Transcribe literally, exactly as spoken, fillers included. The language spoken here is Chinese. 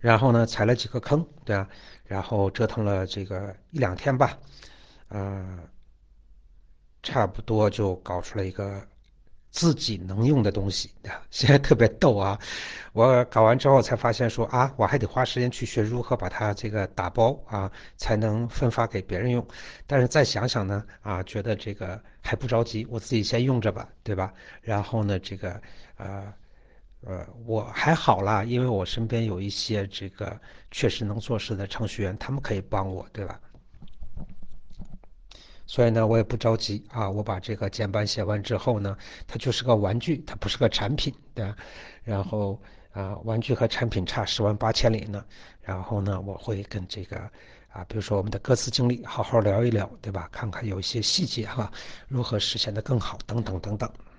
然后呢踩了几个坑，对吧？然后折腾了这个一两天吧，呃，差不多就搞出了一个自己能用的东西。现在特别逗啊！我搞完之后才发现说啊，我还得花时间去学如何把它这个打包啊，才能分发给别人用。但是再想想呢，啊，觉得这个还不着急，我自己先用着吧，对吧？然后呢，这个呃呃，我还好啦，因为我身边有一些这个确实能做事的程序员，他们可以帮我，对吧？所以呢，我也不着急啊。我把这个简版写完之后呢，它就是个玩具，它不是个产品，对吧？然后啊，玩具和产品差十万八千里呢。然后呢，我会跟这个啊，比如说我们的歌词经理好好聊一聊，对吧？看看有一些细节哈，如何实现的更好，等等等等。